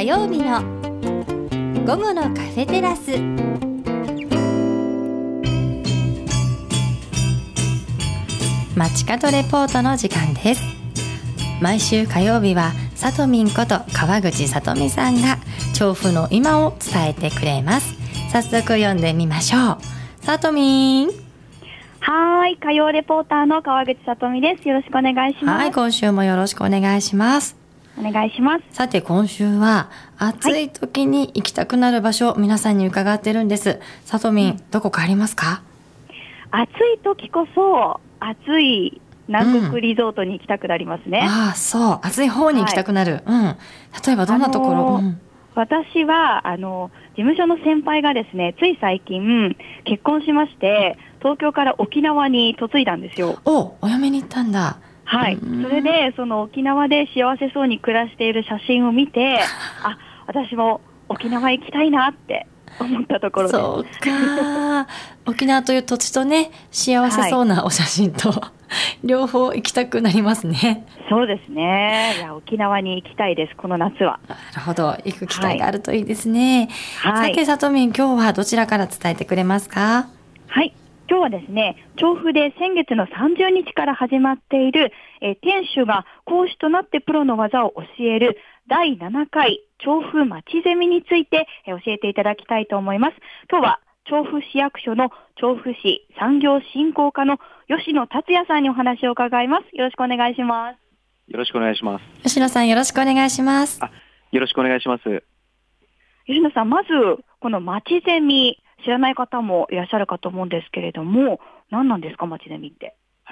曜日の午後のカフェテラス。街角レポートの時間です。毎週火曜日はさとみんこと川口さとみさんが調布の今を伝えてくれます。早速読んでみましょう。さとみん。 はい、火曜レポーターの川口さとみです。よろしくお願いします。 はい、今週もよろしくお願いします。 お願いします。 さて今週は暑い時に行きたくなる場所、皆さんに伺ってるんです。さとみん、どこかありますか？ 暑い時こそ暑い南国リゾートに行きたくなりますね。 ああ、そう、暑い方に行きたくなる。例えばどんなところ？ 私は事務所の先輩がですね、つい最近結婚しまして東京から沖縄に嫁いだんですよ。 お嫁に行ったんだ。 はい、それでその沖縄で幸せそうに暮らしている写真を見て私も沖縄行きたいなって思ったところです。 そうか沖縄という土地とね、幸せそうなお写真と、両方行きたくなりますね。 そうですね。いや、沖縄に行きたいです、この夏は。 なるほど、行く機会があるといいですね。 はい、 さてさとみん、今日はどちらから伝えてくれますか？ はい、今日はですね、調布で先月の30日から始まっている、店主が講師となってプロの技を教える第7回調布まちゼミについて、教えていただきたいと思います。今日は調布市役所の調布市産業振興課の吉野達也さんにお話を伺います。よろしくお願いします。 よろしくお願いします。 吉野さん、よろしくお願いします。 よろしくお願いします。 吉野さん、まずこのまちゼミ、知らない方もいらっしゃるかと思うんですけれども、何なんですか、まちゼミって。 はい、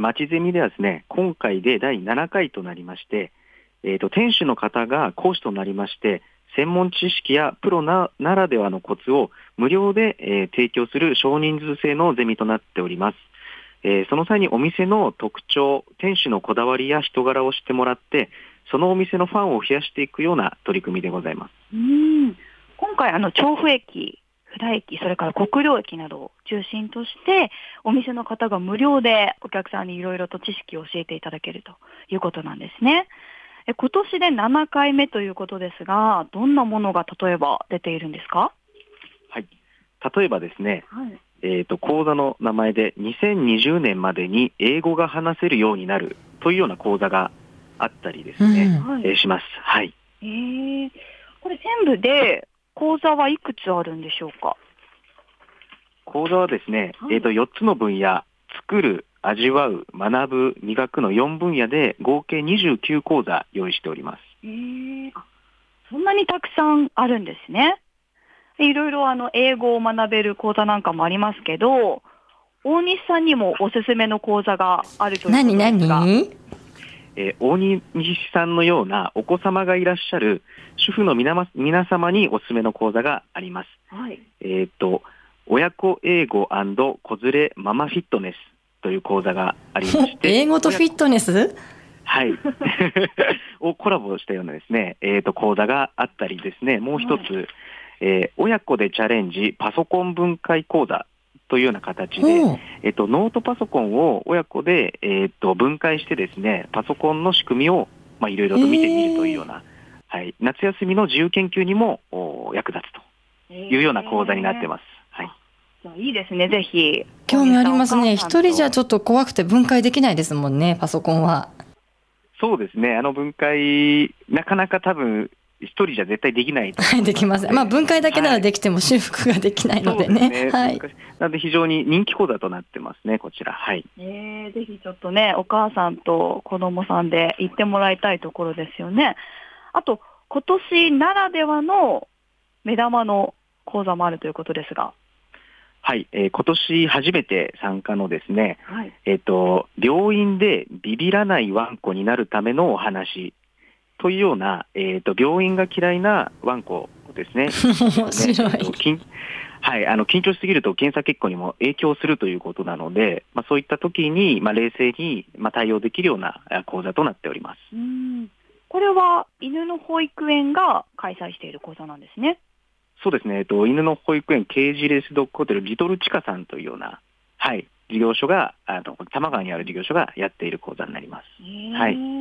まちゼミではですね、今回で第7回となりまして、店主の方が講師となりまして、専門知識やプロならではのコツを無料で、提供する少人数制のゼミとなっております。その際にお店の特徴、店主のこだわりや人柄を知ってもらって、そのお店のファンを増やしていくような取り組みでございます。 今回調布駅、布田駅、それから国領駅などを中心としてお店の方が無料でお客さんにいろいろと知識を教えていただけるということなんですね。今年で7回目ということですが、どんなものが例えば出ているんですか？ はい、例えばですね、講座の名前で2020年までに英語が話せるようになるというような講座があったりですね、します。はい。 これ全部で講座はいくつあるんでしょうか？ 講座はですね、4つの分野、作る、味わう、学ぶ、磨くの4分野で合計29講座用意しております。 そんなにたくさんあるんですね。いろいろ英語を学べる講座なんかもありますけど、大西さんにもおすすめの講座があるということですが。 大西さんのようなお子様がいらっしゃる主婦の皆様におすすめの講座があります。親子英語&子連れママフィットネスという講座がありまして英語とフィットネスはいをコラボしたようなですね、講座があったりですね、もう一つ、親子でチャレンジパソコン分解講座というような形で、ノートパソコンを親子で、分解してですね、パソコンの仕組みをいろいろと見てみるというような、夏休みの自由研究にも役立つというような講座になってます。 いいですね、ぜひ。 興味ありますね。一人じゃちょっと怖くて分解できないですもんね、パソコンは。 そうですね、分解なかなか多分一人じゃ絶対できないと思います。 できません。分解だけならできても修復ができないのでね。 なので非常に人気講座となってますね、こちら。ぜひちょっとね、お母さんと子供さんで行ってもらいたいところですよね。あと今年ならではの目玉の講座もあるということですが。 今年初めて参加のですね、病院でビビらないワンコになるためのお話というような、病院が嫌いなワンコですね。 面白い。 緊張しすぎると検査結果にも影響するということなので、そういった時に、冷静に、対応できるような講座となっております。 これは犬の保育園が開催している講座なんですね。 そうですね、犬の保育園ケージレスドッグホテルリトルチカさんというような、事業所が多摩川にある事業所がやっている講座になります。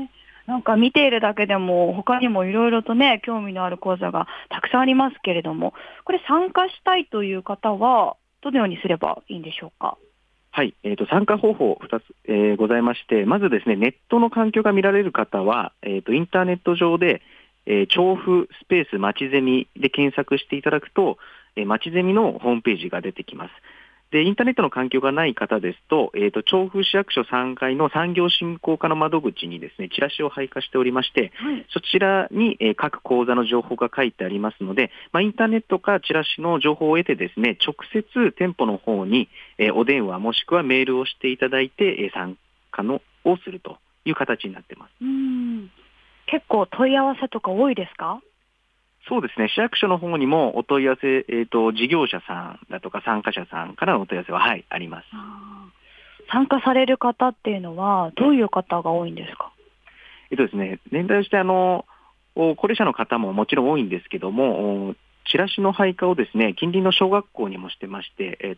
なんか見ているだけでも他にもいろいろとね、興味のある講座がたくさんありますけれども、これ参加したいという方はどのようにすればいいんでしょうか？ はい、参加方法2つ、ございまして、まずですね、ネットの環境が見られる方は、インターネット上で、調布スペースまちゼミで検索していただくと、まちゼミのホームページが出てきます。で、インターネットの環境がない方ですと、調布市役所3階の産業振興課の窓口にですね、チラシを配下しておりまして、 はい、 そちらに、各講座の情報が書いてありますので、インターネットかチラシの情報を得てですね、直接店舗の方に、お電話もしくはメールをしていただいて、参加をするという形になっています。 結構問い合わせとか多いですか？ そうですね、市役所の方にもお問い合わせ、事業者さんだとか参加者さんからのお問い合わせは、はい、あります。 参加される方っていうのはどういう方が多いんですか？ ですね、年代として高齢者の方ももちろん多いんですけども、チラシの配下をですね、近隣の小学校にもしてまして、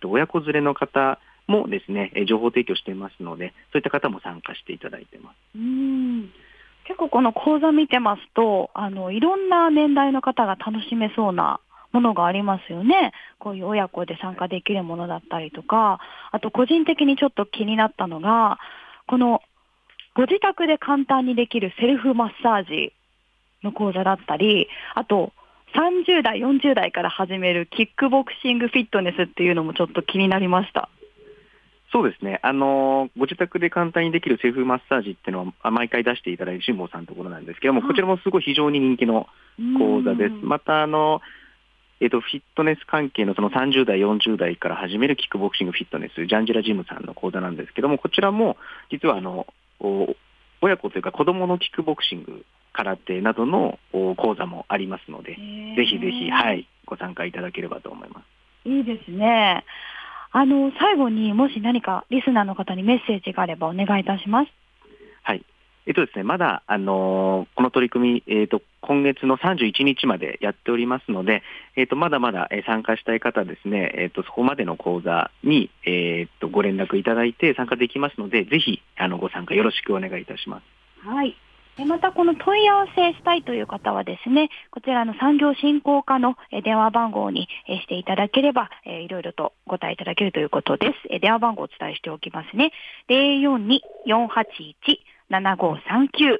親子連れの方もですね、情報提供していますので、そういった方も参加していただいています。 結構この講座見てますと、いろんな年代の方が楽しめそうなものがありますよね。こういう親子で参加できるものだったりとか、あと個人的にちょっと気になったのが、このご自宅で簡単にできるセルフマッサージの講座だったり、あと30代、40代から始めるキックボクシングフィットネスっていうのもちょっと気になりました。 そうですね、ご自宅で簡単にできるセルフマッサージっていうのは毎回出していただいる辛坊さんのところなんですけども、こちらもすごい非常に人気の講座です。またフィットネス関係のその30代、40代から始めるキックボクシングフィットネス、ジャンジラジムさんの講座なんですけども、こちらも実は親子というか子供のキックボクシング、空手などの講座もありますので、ぜひぜひ、はい、ご参加いただければと思います。 いいですね。最後にもし何かリスナーの方にメッセージがあればお願いいたします。 はい。ですね、まだ、この取り組み、今月の31日までやっておりますので、まだまだ参加したい方ですね、そこまでの講座に、ご連絡いただいて参加できますので、ぜひ、ご参加よろしくお願いいたします。 はい。またこの問い合わせしたいという方はですね、こちらの産業振興課の電話番号にしていただければ、いろいろとご答えいただけるということです。電話番号をお伝えしておきますね。042-481-7539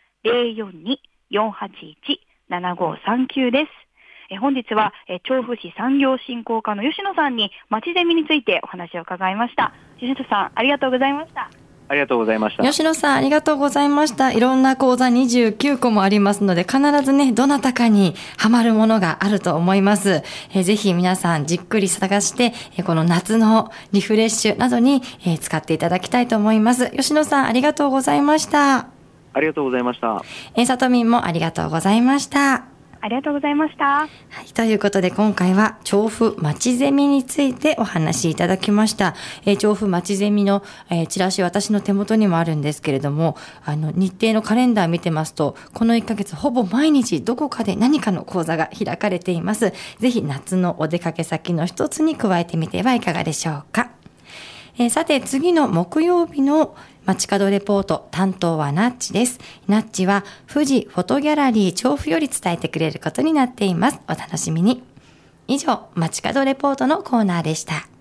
042-481-7539 です。本日は調布市産業振興課の吉野さんにまちゼミについてお話を伺いました。吉野さん、ありがとうございました。 ありがとうございました。 吉野さん、ありがとうございました。いろんな講座29個もありますので、必ずね、どなたかにハマるものがあると思います。ぜひ皆さんじっくり探して、この夏のリフレッシュなどに使っていただきたいと思います。吉野さん、ありがとうございました。 ありがとうございました。 さとみんもありがとうございました。 ありがとうございました。 はい、ということで今回は調布まちゼミについてお話しいただきました。調布まちゼミの、チラシ、私の手元にもあるんですけれども、日程のカレンダー見てますと、この1ヶ月ほぼ毎日どこかで何かの講座が開かれています。ぜひ夏のお出かけ先の一つに加えてみてはいかがでしょうか。さて次の木曜日の街角レポート担当はナッチです。ナッチは富士フォトギャラリー調布より伝えてくれることになっています。お楽しみに。以上、街角レポートのコーナーでした。